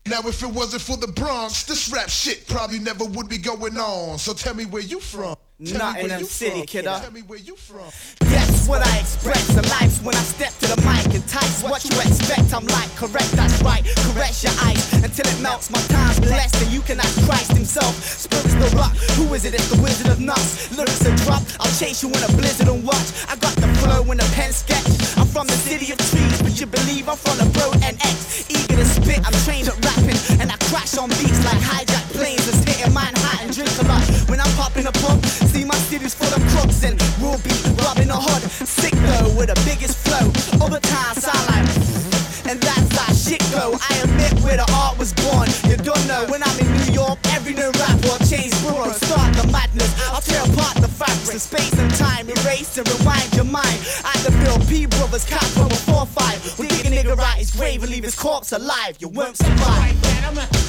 Now if it wasn't for the Bronx, this rap shit probably never would be going on. So tell me where you from. Nottingham City, kiddo. Tell me where you from. That's what I express. The life's when I step to the mic. Entice what you expect. I'm like, correct, that's right. Caress your ice until it melts. My time's blessed and you can ask Christ himself. Spirits the rock. Who is it? It's the Wizard of Nuts. Lyrics are drop. I'll chase you in a blizzard and watch. I got the flow in a pen sketch. I'm from the city of trees, but you believe I'm from the Road NX. Eager to spit, I'm trained at rapping, and I crash on beats like hijack planes. That's hitting Manhattan, drink a lot. When I'm popping a pump, see my city's full of crooks and we'll be rubbing a hood. Sick though, with the biggest flow. All the time, sound like, and that's how shit go. I admit where the art was born. You don't know when I'm in New York, every new rap will change borough. Start the madness, I'll tear apart the fabrics of space and time. Erase and rewind your mind. At the Bill P Brothers, Cat Brother 4-5. We'll dig a nigga right his grave and leave his corpse alive. You won't survive.